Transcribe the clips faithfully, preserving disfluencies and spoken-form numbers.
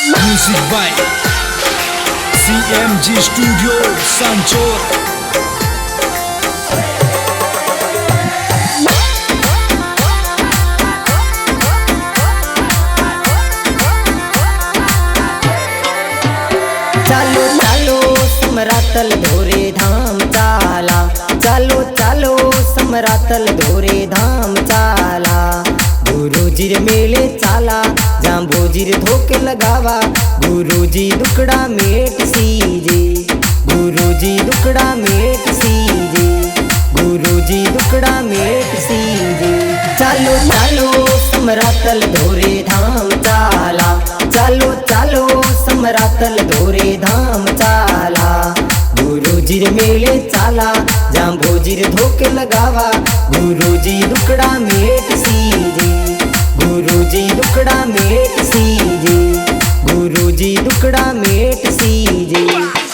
Music by C M G Studio Sanchor. चालो चालो समरातल धोरे धाम चाला, चालो चालो समरातल धोरे धाम चाला। गुरुजीर मेले चाला, जांबोजीर धोके लगावा। गुरुजी दुकड़ा मेट सीजे, गुरुजी दुकड़ा मेट सीजे, गुरुजी दुकड़ा मेट सीजे। चालो चालो समरातल धोरे धाम चाला, चालो चालो समरातल धोरे धाम चाला। गुरुजीर मेले चाला, जांबोजीर धोके लगावा। गुरुजी दुकड़ा मेट सीजे, गुरुजी दुकड़ा मेट सीजे, गुरुजी दुकड़ा मेट सीजे।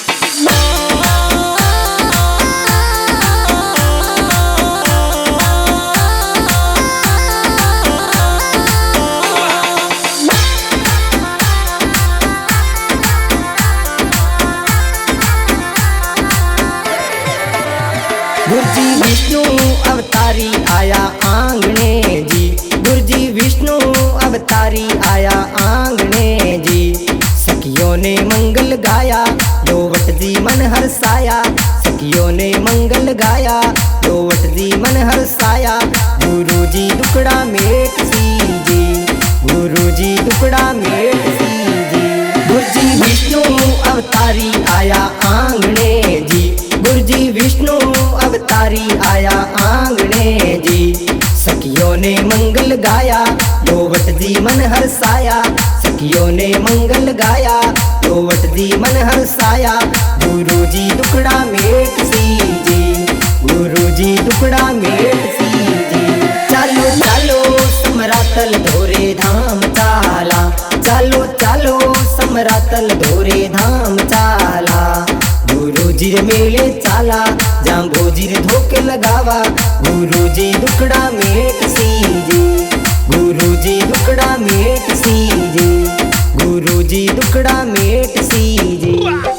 गुरुजी विष्णु अवतारी आया आंगने जी, गुरुजी विष्णु अवतारी आया आंगने जी। सखियों ने मंगल गाया, लोवट जी मन हर्षाया। सखियों ने मंगल गाया, लोवट जी मन हर्षाया। गुरुजी दुकड़ा मेट सीजे, गुरुजी दुकड़ा मेट सीजे। गुरुजी विष्णु अवतारी आया आंगने जी, गुरुजी विष्णु अवतारी आया आंगने जी। सखियों ने मंगल गाया, लोवट जी मन हर्षाया। सखियों ने मंगल गाया, लोवट जी मन हर्षाया। गुरुजी दुकड़ा मेट सीजे, गुरुजी दुकड़ा मेट सीजे। चालो चालो समरातल धोरे धाम चाला, चालो चालो समरातल धोरे धाम चाला। गुरुजीर मेले चाला, जांबोजीर धोके लगावा। गुरुजी दुकड़ा मेट सीजे, गुरुजी दुकड़ा मेट सीजे, गुरुजी दुकड़ा मेट सीजे।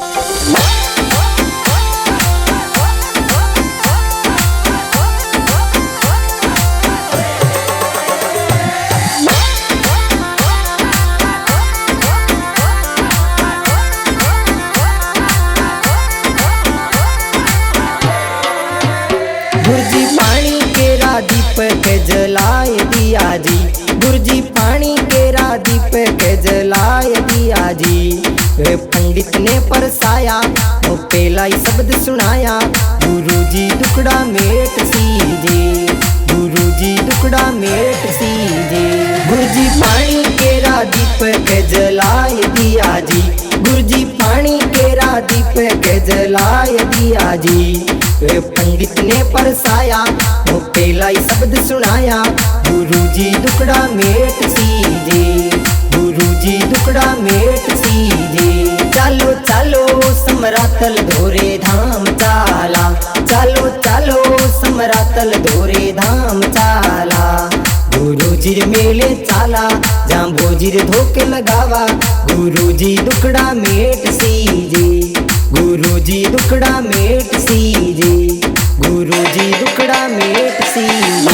गुरुजी पानी केरा दीपक जलाए दिया जी, गुरुजी पानी केरा दीपक जलाए दिया जी। वे पंडित ने परसाया, वो पेलाई शब्द सुनाया। गुरुजी दुकड़ा मेट सीजे, गुरुजी दुकड़ा मेट सीजे। गुरुजी पानी केरा दीपक जलाए दिया जी, गुरुजी पानी केरा दीपक जलाए दिया जी। वे पंडित ने परसाया, वो पेलाई शब्द सुनाया। गुरुजी दुकड़ा मेट सीजे, गुरुजी दुकड़ा मेट सीजे। चालो चालो समरातल धोरे धाम चाला, चालो चालो समरातल धोरे धाम चाला। गुरुजीर मेले चाला, जांबोजीर धोके लगावा। गुरुजी दुकड़ा मेट सीजे, गुरुजी दुकड़ा मेट सीजे, गुरुजी दुकड़ा मेट सीजे।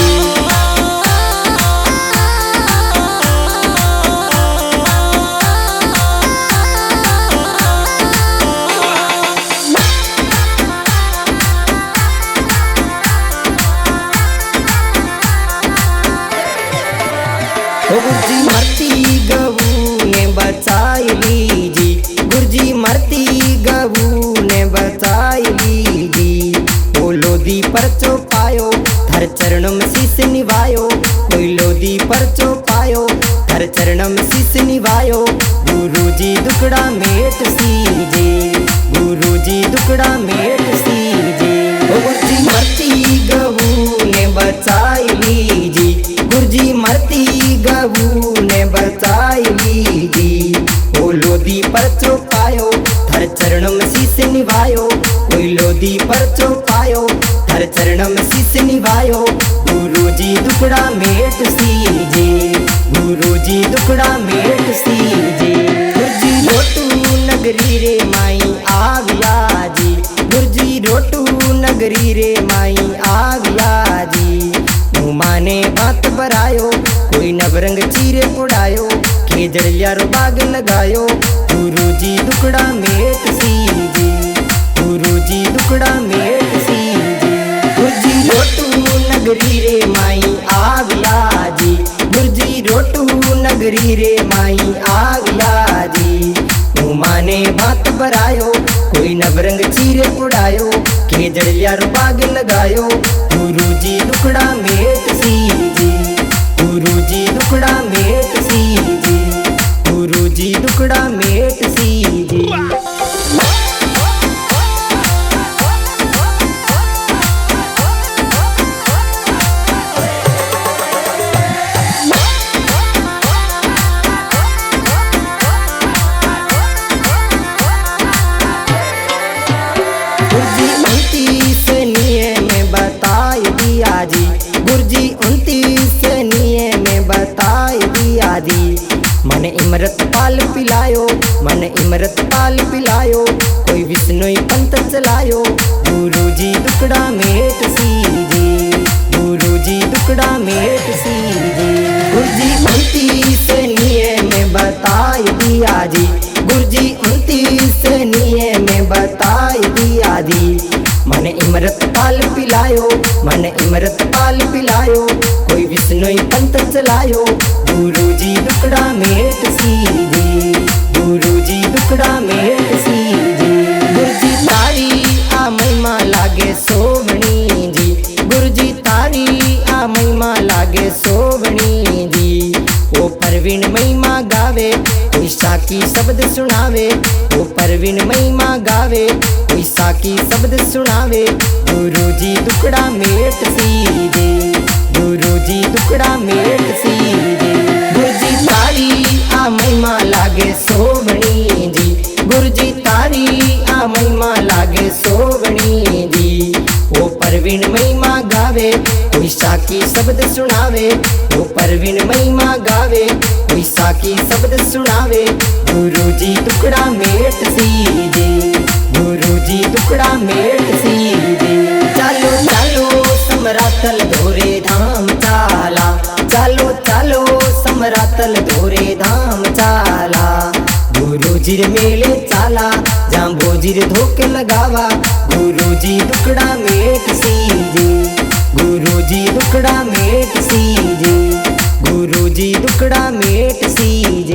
गुरुजी मरती गऊ ने बचाई लीजी, गुरुजी मरती गऊ ने बचाई लीजी। ओ लोधी पर चौपायो, धर चरणों में शीस निभायो। कोई लोधी पर चौपायो, धर चरणों में शीस निभायो। गुरुजी दुकड़ा मेट सीजे, गुरुजी दुकड़ा मेट सीजे। गुरुजी मरती गऊ ने बचाई लीजी, गुरुजी मरती गऊ ने बचाई लीजी। ओ लोधी पर चौपायो, धर चरणों में शीस निभायो। कोई लोधी पर चौपायो, धर चरणों में शीस निभायो। गुरुजी दुकड़ा मेट सीजे, गुरुजी दुकड़ा मेट सीजे। गुरुजी नगरी रे माई आविया जी, गुरजी रोटू नगरी रे माई आविया जी। मुँह माने बात बरायो, कोई नवरंग चीरे उड़ायो, खेजड़िया रो बाग लगायो, गुरु जी दुकड़ा मेट सी जी, गुरु जी दुकड़ा मेट सी जी। गुरजी रोटू नगरी रे माई आविया जी, गुरजी रोटू नगरी रे माई आविया जी। मुँह माने बात बरायो, कोई नवरंग चीरे उड़ायो, खेजड़िया रो बाग लगायो, गुरु जी दुकड़ा मेट सी जी, गुरु जी दुकड़ा मेट सी जी, गुरु जी दुकड़ा मेट सी जी। गुरजी उनतीस नियम में बताई दिया जी, गुरजी उनतीस नियम में बताई दिया जी। मन इमरत पाल पिलायो, मन इमरत पाल पिलायो, कोई विष्णुई पंथ चलायो, गुरु जी दुकड़ा मेट सी जी, गुरु जी दुकड़ा मेट सी जी। गुरजी उनतीस नियम में बताई दिया जी, गुरजी उनतीस नियम में बताई दिया जी। मन इमरत पाल पिलायो, मन इमरत पाल पिलायो, कोई विष्णुई पंथ चलायो, गुरु जी दुकड़ा मेट सी जी, गुरु जी दुकड़ा मेट सी जी। गुरजी तारी आ महिमा लागे सोवणी जी, गुरजी तारी आ महिमा लागे सोवणी जी। वो परवीन महिमा गावे, कोई साकी शब्द सुनावे, वो परवीन महिमा गावे, कोई साकी शब्द सुनावे, गुरु जी दुकड़ा मेट सी जी, गुरु जी दुकड़ा मेट सी जी। गुरजी तारी आ महिमा लागे सोवणी जी, गुरजी तारी आ महिमा लागे सोवणी जी। वो परवीन महिमा गावे, कोई साकी शब्द सुनावे, वो परवीन महिमा गावे, कोई साकी शब्द सुनावे, गुरु जी दुकड़ा मेट सी जी, गुरु जी दुकड़ा मेट सी जी। चालो चालो समरातल धोरे धाम चाला, चालो चालो समरातल धोरे धाम चाला, गुरु जी रे मेले चाला, जाम्बो जी रे धोके लगावा, गुरु जी दुकड़ा मेट सी जी, गुरु जी दुकड़ा मेट सी जी, गुरु जी दुकड़ा मेट सी।